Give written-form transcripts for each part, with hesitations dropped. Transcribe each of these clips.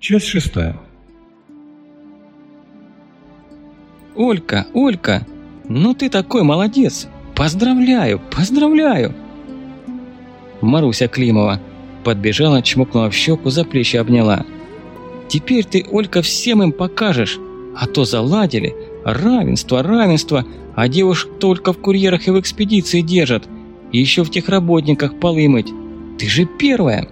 Часть 6. Олька, Олька, ну ты такой молодец! Поздравляю, поздравляю! Маруся Климова подбежала, чмокнула в щеку, за плечи обняла. Теперь ты, Олька, всем им покажешь, а то заладили. Равенство, равенство, а девушек только в курьерах и в экспедиции держат. И еще в техработниках полы мыть. Ты же первая.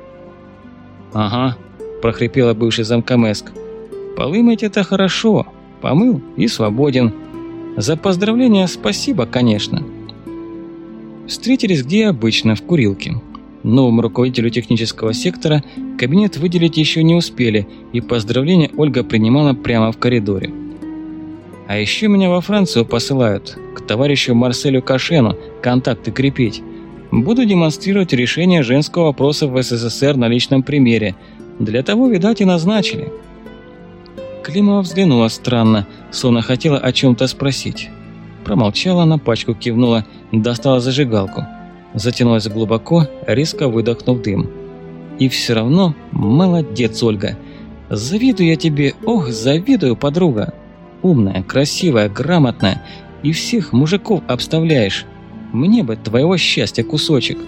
Ага, прохрипела бывший замкомэск. Полы мыть это хорошо. Помыл и свободен. За поздравления спасибо, конечно. Встретились где обычно, в курилке. Новому руководителю технического сектора кабинет выделить еще не успели, и поздравления Ольга принимала прямо в коридоре. А еще меня во Францию посылают, к товарищу Марселю Кашену, контакты крепить. Буду демонстрировать решение женского вопроса в СССР на личном примере. Для того, видать, и назначили. Климова взглянула странно, словно хотела о чем-то спросить. Промолчала, на пачку кивнула, достала зажигалку. Затянулась глубоко, резко выдохнув дым. И все равно молодец, Ольга. Завидую я тебе, ох, завидую, подруга. Умная, красивая, грамотная, и всех мужиков обставляешь. Мне бы твоего счастья кусочек.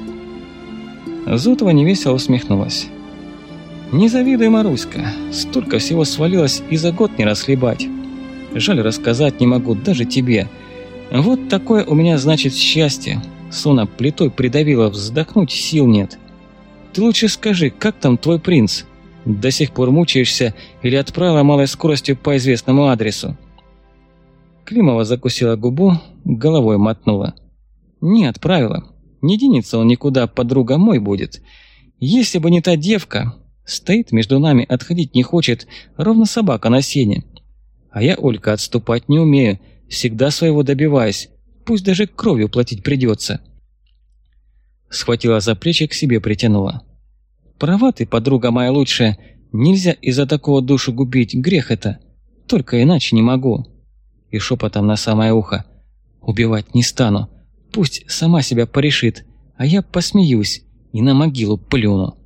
Зотова невесело усмехнулась. Не завидуй, Маруська, столько всего свалилось и за год не расхлебать. Жаль, рассказать не могу даже тебе. Вот такое у меня, значит, счастье. Сона плитой придавила, вздохнуть сил нет. Ты лучше скажи, как там твой принц? До сих пор мучаешься или отправила малой скоростью по известному адресу? Климова закусила губу, головой мотнула. Не отправила. Не денется он никуда, подруга мой будет. Если бы не та девка, стоит между нами, отходить не хочет, ровно собака на сене. А я, Олька, отступать не умею, всегда своего добиваюсь, пусть даже кровью платить придется. Схватила за плечи, к себе притянула. Права ты, подруга моя лучшая, нельзя из-за такого душу губить, грех это. Только иначе не могу. И шепотом на самое ухо. Убивать не стану, пусть сама себя порешит, а я посмеюсь и на могилу плюну.